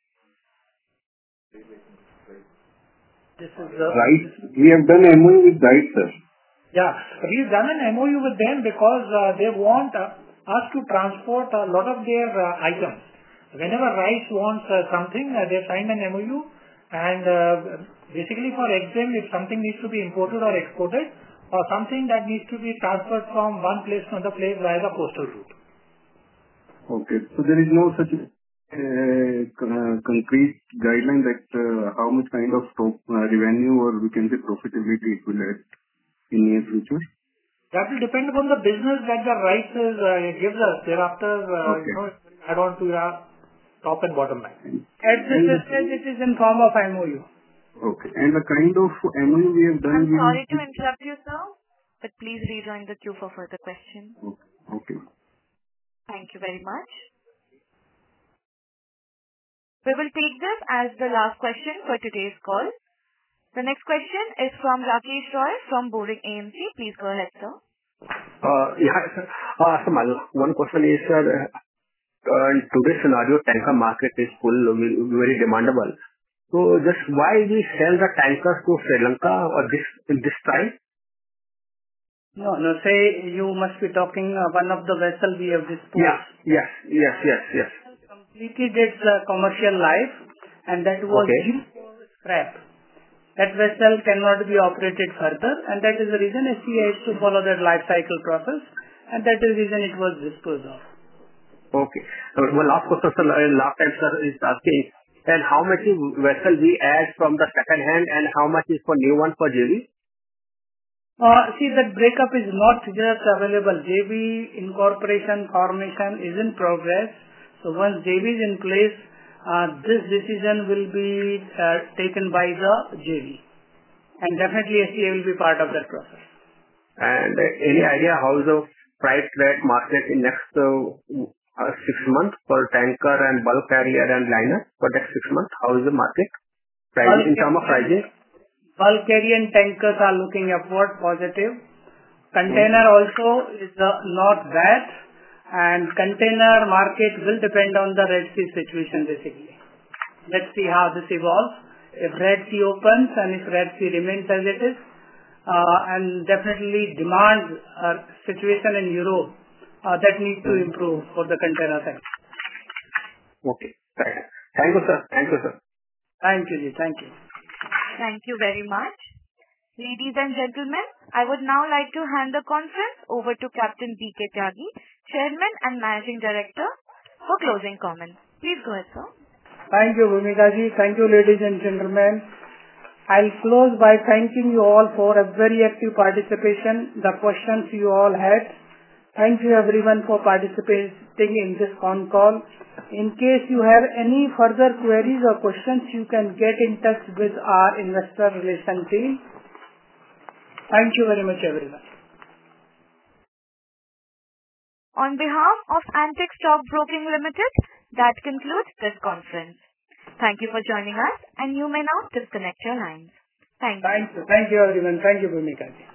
RITES. We have done MOU with RITES, sir. Yeah, we've done an MOU with them because they want us to transport a lot of their items. Whenever RITES wants something, they sign an MOU and basically for EXIM, if something needs to be imported or exported or something that needs to be transferred from one place to another place via the postal route. Okay, so there is no such concrete guideline that how much kind of revenue or we can say profitability it will add in near future? That will depend upon the business that the RITES gives us. Thereafter, add on to top and bottom line. At this stage, it is in form of MOU. Okay. The kind of MOU we have done. I'm sorry to interrupt you, sir, but please rejoin the queue for further questions. Okay. Thank you very much. We will take this as the last question for today's call. The next question is from Rakesh Roy from Boring AMC. Please go ahead, sir. Yeah, sir. So my one question is, sir, in today's scenario, tanker market is full, very demandable. So just why we sell the tankers to Sri Lanka or in this time? No. Say you must be talking one of the vessels we have disposed. Yes. Completed its commercial life, and that was due for scrap. That vessel cannot be operated further, and that is the reason SCA has to follow that life cycle process, and that is the reason it was disposed of. Okay. One last question, sir. Last time, sir, is asking, and how much vessel we add from the second hand, and how much is for new one for JV? See, that breakup is not just available. JV incorporation formation is in progress. So once JV is in place, this decision will be taken by the JV. And definitely SCA will be part of that process. And any idea how the freight rate market in next 6 months for tanker and bulk carrier and liner for next 6 months? How is the market pricing in terms of pricing? Bulk carrier and tankers are looking upward, positive. Container also is not bad, and container market will depend on the Red Sea situation basically. Let's see how this evolves. If Red Sea opens and if Red Sea remains as it is, and definitely demand situation in Europe that needs to improve for the container sector. Okay. Thank you, sir. Thank you, Ji. Thank you. Thank you very much. Ladies and gentlemen, I would now like to hand the conference over to Captain B.K. Tyagi, Chairman and Managing Director, for closing comments. Please go ahead, sir. Thank you, Bhumika ji. Thank you, ladies and gentlemen. I'll close by thanking you all for a very active participation, the questions you all had. Thank you everyone for participating in this con call. In case you have any further queries or questions, you can get in touch with our investor relations team. Thank you very much, everyone. On behalf of Antique Stock Broking Limited, that concludes this conference. Thank you for joining us, and you may now disconnect your lines. Thank you. Thank you everyone. Thank you, Bhumika ji.